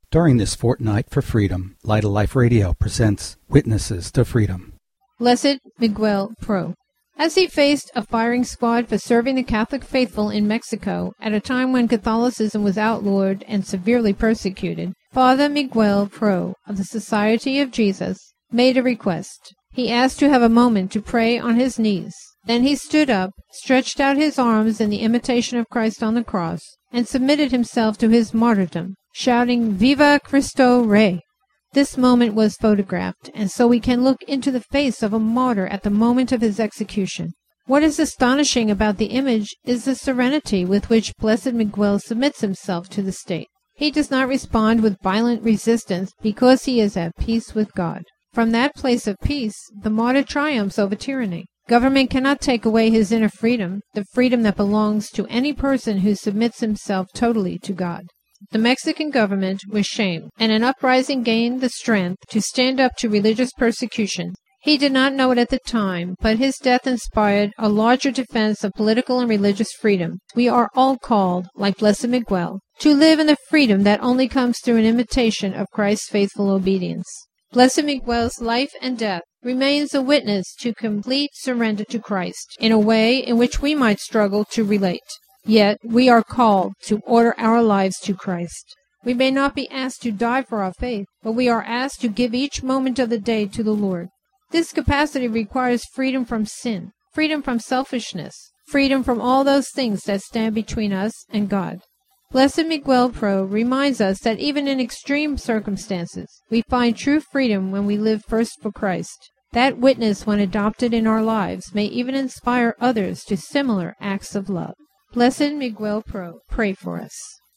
During this fortnight for freedom, Light of Life Radio presents Witnesses to Freedom. Blessed Miguel Pro. As he faced a firing squad for serving the Catholic faithful in Mexico at a time when Catholicism was outlawed and severely persecuted, Father Miguel Pro of the Society of Jesus made a request. He asked to have a moment to pray on his knees. Then he stood up, stretched out his arms in the imitation of Christ on the cross, and submitted himself to his martyrdom, shouting, "Viva Cristo Rey!" This moment was photographed, and so we can look into the face of a martyr at the moment of his execution. What is astonishing about the image is the serenity with which Blessed Miguel submits himself to the state. He does not respond with violent resistance because he is at peace with God. From that place of peace, the martyr triumphs over tyranny. Government cannot take away his inner freedom, the freedom that belongs to any person who submits himself totally to God. The Mexican government was shamed, and an uprising gained the strength to stand up to religious persecution. He did not know it at the time, but his death inspired a larger defense of political and religious freedom. We are all called, like Blessed Miguel, to live in the freedom that only comes through an imitation of Christ's faithful obedience. Blessed Miguel's life and death remains a witness to complete surrender to Christ, in a way in which we might struggle to relate. Yet we are called to order our lives to Christ. We may not be asked to die for our faith, but we are asked to give each moment of the day to the Lord. This capacity requires freedom from sin, freedom from selfishness, freedom from all those things that stand between us and God. Blessed Miguel Pro reminds us that even in extreme circumstances, we find true freedom when we live first for Christ. That witness, when adopted in our lives, may even inspire others to similar acts of love. Blessed Miguel Pro, pray for us.